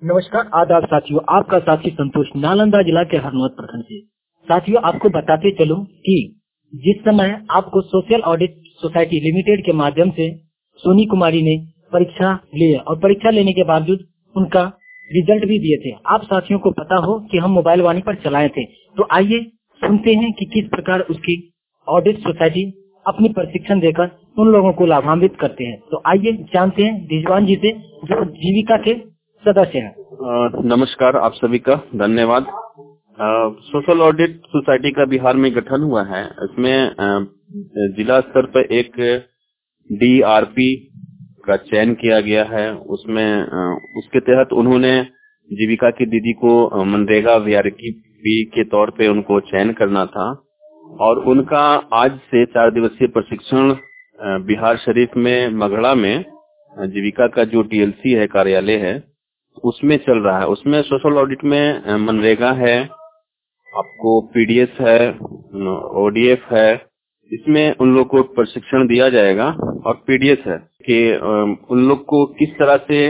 नमस्कार, आदाब साथियों। आपका साथी संतोष, नालंदा जिला के हरनौत प्रखंड से। साथियों, आपको बताते चलूं कि जिस समय आपको सोशल ऑडिट सोसाइटी लिमिटेड के माध्यम से सोनी कुमारी ने परीक्षा ली और परीक्षा लेने के बावजूद उनका रिजल्ट भी दिए थे। आप साथियों को पता हो कि हम मोबाइल वाणी पर चलाए थे, तो आइए सुनते हैं कि किस प्रकार उसकी ऑडिट सोसाइटी अपनी प्रशिक्षण देकर उन लोगों को लाभान्वित करते हैं। तो आइए जानते हैं रिजवान जी से, जो जीविका के सदस्य हैं। नमस्कार, आप सभी का धन्यवाद। सोशल ऑडिट सोसाइटी का बिहार में गठन हुआ है। इसमें जिला स्तर पर एक DRP का चयन किया गया है। उसमें उसके तहत उन्होंने जीविका की दीदी को मनरेगा VRP के तौर पे उनको चयन करना था और उनका आज से 4 दिवसीय प्रशिक्षण बिहार शरीफ में मगड़ा में जीविका का जो TLC है, कार्यालय है, उसमें चल रहा है। उसमें सोशल ऑडिट में मनरेगा है, आपको PDS है, ODF है। इसमें उन लोग को प्रशिक्षण दिया जाएगा और PDS है कि उन लोग को किस तरह से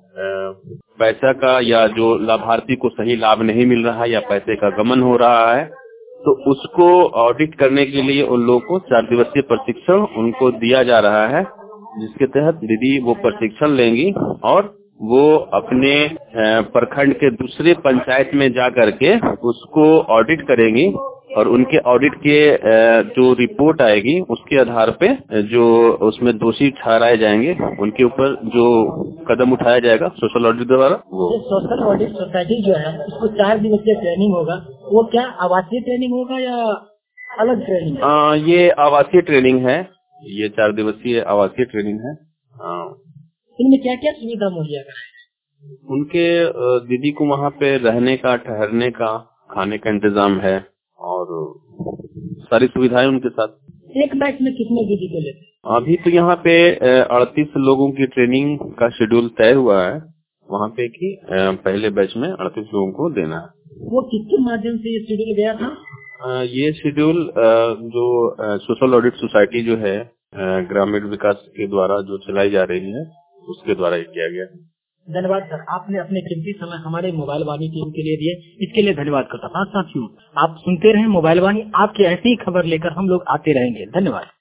पैसा का या जो लाभार्थी को सही लाभ नहीं मिल रहा है या पैसे का गमन हो रहा है, तो उसको ऑडिट करने के लिए उन लोगों को 4 दिवसीय प्रशिक्षण उनको दिया जा रहा है, जिसके तहत दीदी वो प्रशिक्षण लेंगी और वो अपने प्रखंड के दूसरे पंचायत में जा करके उसको ऑडिट करेंगी और उनके ऑडिट के जो रिपोर्ट आएगी उसके आधार पे जो उसमें दोषी ठहराए जाएंगे उनके ऊपर जो कदम उठाया जाएगा सोशल ऑडिट द्वारा। वो सोशल ऑडिट सोसाइटी जो है उसको 4 दिवसीय ट्रेनिंग होगा, वो क्या आवासीय ट्रेनिंग होगा या अलग ट्रेनिंग? ये आवासीय ट्रेनिंग है, ये 4 दिवसीय आवासीय ट्रेनिंग है। इनमें क्या क्या सुविधा मुहैया कराएंगे? उनके दीदी को वहाँ पे रहने का, ठहरने का, खाने का इंतजाम है और सारी सुविधाएं उनके साथ। एक बैच में कितने दीदी को लेते हैं? अभी तो यहाँ पे 38 लोगों की ट्रेनिंग का शेड्यूल तय हुआ है वहाँ पे कि पहले बैच में 38 लोगों को देना है। वो किसके माध्यम से ये शेड्यूल गया था? ये शेड्यूल जो सोशल ऑडिट सोसाइटी जो है ग्रामीण विकास के द्वारा जो चलाई जा रही है उसके द्वारा किया गया है। धन्यवाद सर, आपने अपने कीमती समय हमारे मोबाइल वाणी टीम के लिए दिए, इसके लिए धन्यवाद करता हूँ। साथियों, आप सुनते रहें मोबाइल वाणी, आपकी ऐसी ही खबर लेकर हम लोग आते रहेंगे। धन्यवाद।